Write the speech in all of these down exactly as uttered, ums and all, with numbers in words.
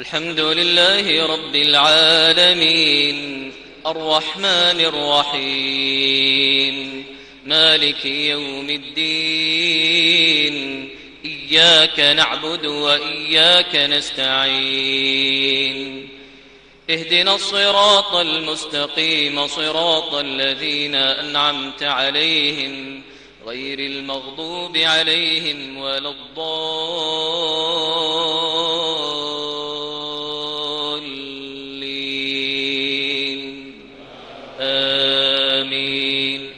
الحمد لله رب العالمين الرحمن الرحيم مالك يوم الدين إياك نعبد وإياك نستعين اهدنا الصراط المستقيم صراط الذين أنعمت عليهم غير المغضوب عليهم ولا الضالين آمين.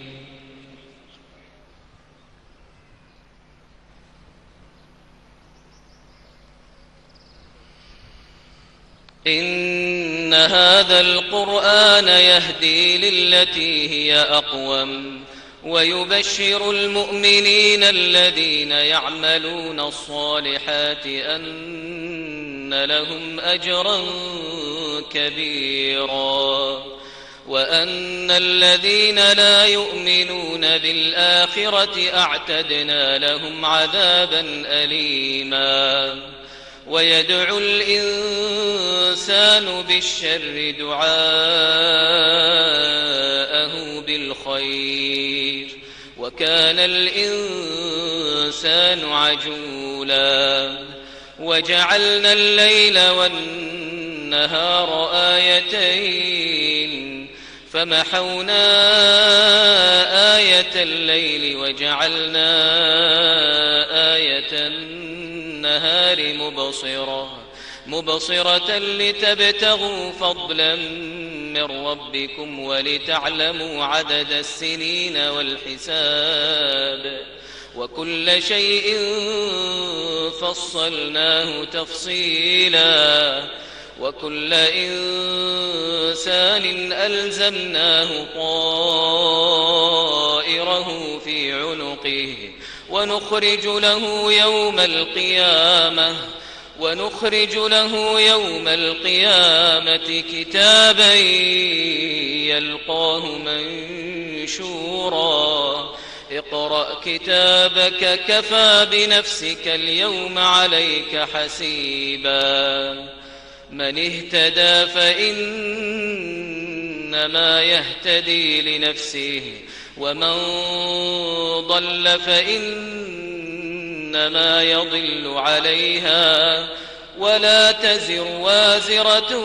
إن هذا القرآن يهدي للتي هي أقوم ويبشر المؤمنين الذين يعملون الصالحات أن لهم أجرا كبيرا وأن الذين لا يؤمنون بالآخرة أعتدنا لهم عذابا أليما. ويدعو الإنسان بالشر دعاءه بالخير وكان الإنسان عجولا. وجعلنا الليل والنهار آيتين فمحونا آية الليل وجعلنا آية النهار مبصرة مبصرة لتبتغوا فضلا من ربكم ولتعلموا عدد السنين والحساب وكل شيء فصلناه تفصيلا. وكل إنسان ألزمناه طائره في عنقه ونخرج له يوم القيامة ونخرج له يوم القيامة كتابا يلقاه منشورا. اقرأ كتابك كفى بنفسك اليوم عليك حسيبا. من اهتدى فإنما يهتدي لنفسه ومن ضل فإنما يضل عليها ولا تزر وازرة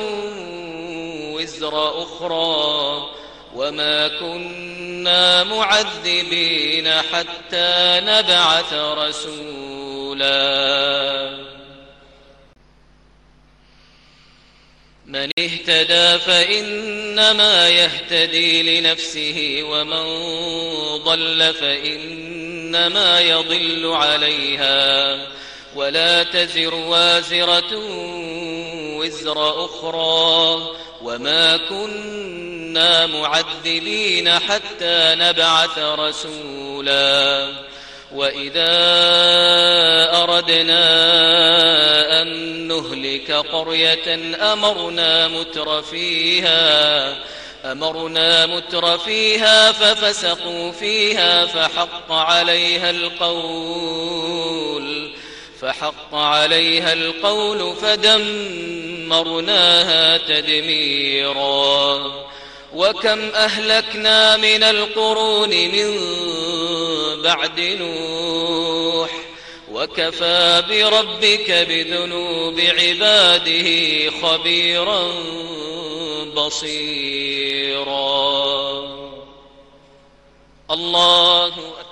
وزر أخرى وما كنا معذبين حتى نبعث رسولا. من اهتدى فإنما يهتدي لنفسه ومن ضل فإنما يضل عليها ولا تزر وازرة وزر أخرى وما كنا معذبين حتى نبعث رسولا. وإذا أردنا أن نهلك قرية أمرنا متر فيها أمرنا متر فيها ففسقوا فيها فحق عليها القول فحق عليها القول فدمرناها تدميرا. وكم أهلكنا من القرون من بعد نوح وكفى بربك بذنوب عباده خبيرا بصيرا. الله